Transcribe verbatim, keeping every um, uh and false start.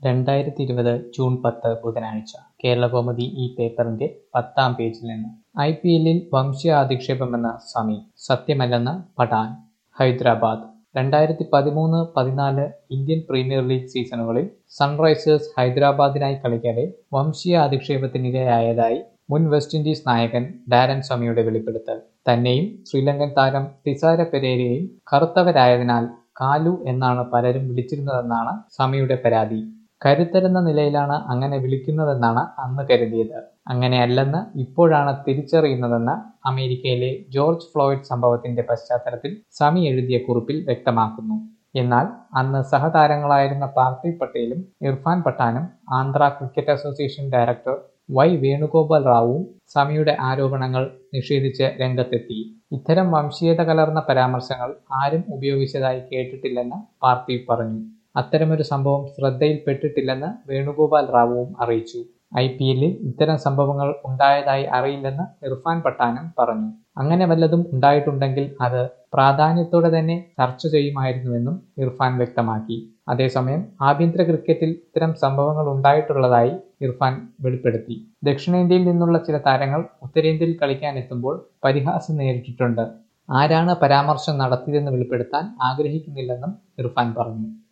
രണ്ടായിരത്തി ഇരുപത് ജൂൺ പത്ത് ബുധനാഴ്ച കേരളകൗമുദി ഈ പേപ്പറിന്റെ പത്താം പേജിൽ നിന്ന് ഐ പി എല്ലിൽ വംശീയ അധിക്ഷേപമെന്ന സമി സത്യമല്ലെന്ന് പഠാൻ. ഹൈദരാബാദ് രണ്ടായിരത്തി പതിമൂന്ന് പതിനാല് ഇന്ത്യൻ പ്രീമിയർ ലീഗ് സീസണുകളിൽ സൺറൈസേഴ്സ് ഹൈദരാബാദിനായി കളിക്കവെ വംശീയ അധിക്ഷേപത്തിനിരയായതായി മുൻ വെസ്റ്റ് ഇൻഡീസ് നായകൻ ഡാരൻ സമിയുടെ വെളിപ്പെടുത്തൽ. തന്നെയും ശ്രീലങ്കൻ താരം തിസാര പെരേരയെയും കറുത്തവരായതിനാൽ കാലു എന്നാണ് പലരും വിളിച്ചിരുന്നതെന്നാണ് സമിയുടെ പരാതി. കരുത്തരെന്ന നിലയിലാണ് അങ്ങനെ വിളിക്കുന്നതെന്നാണ് അന്ന് കരുതിയത്. അങ്ങനെയല്ലെന്ന് ഇപ്പോഴാണ് തിരിച്ചറിയുന്നതെന്ന് അമേരിക്കയിലെ ജോർജ് ഫ്ലോയ്ഡ് സംഭവത്തിന്റെ പശ്ചാത്തലത്തിൽ സമി എഴുതിയ കുറിപ്പിൽ വ്യക്തമാക്കുന്നു. എന്നാൽ അന്ന് സഹതാരങ്ങളായിരുന്ന പാർത്ഥിവ് പട്ടേലും ഇർഫാൻ പഠാനും Andhra cricket association director Y Venugopal റാവുവും സമിയുടെ ആരോപണങ്ങൾ നിഷേധിച്ച് രംഗത്തെത്തി. ഇത്തരം വംശീയത കലർന്ന പരാമർശങ്ങൾ ആരും ഉപയോഗിച്ചതായി കേട്ടിട്ടില്ലെന്ന് പാർത്ഥിവ് പറഞ്ഞു. അത്തരമൊരു സംഭവം ശ്രദ്ധയിൽപ്പെട്ടിട്ടില്ലെന്ന് വേണുഗോപാൽ റാവുവും അറിയിച്ചു. ഐ പി എല്ലിൽ ഇത്തരം സംഭവങ്ങൾ ഉണ്ടായതായി അറിയില്ലെന്ന് ഇർഫാൻ പഠാനും പറഞ്ഞു. അങ്ങനെ വല്ലതും ഉണ്ടായിട്ടുണ്ടെങ്കിൽ അത് പ്രാധാന്യത്തോടെ തന്നെ ചർച്ച ചെയ്യുമായിരുന്നുവെന്നും ഇർഫാൻ വ്യക്തമാക്കി. അതേസമയം ആഭ്യന്തര ക്രിക്കറ്റിൽ ഇത്തരം സംഭവങ്ങൾ ഉണ്ടായിട്ടുള്ളതായി ഇർഫാൻ വെളിപ്പെടുത്തി. ദക്ഷിണേന്ത്യയിൽ നിന്നുള്ള ചില താരങ്ങൾ ഉത്തരേന്ത്യയിൽ കളിക്കാനെത്തുമ്പോൾ പരിഹാസം നേരിട്ടിട്ടുണ്ട്. ആരാണ് പരാമർശം നടത്തിയതെന്ന് വെളിപ്പെടുത്താൻ ആഗ്രഹിക്കുന്നില്ലെന്നും ഇർഫാൻ പറഞ്ഞു.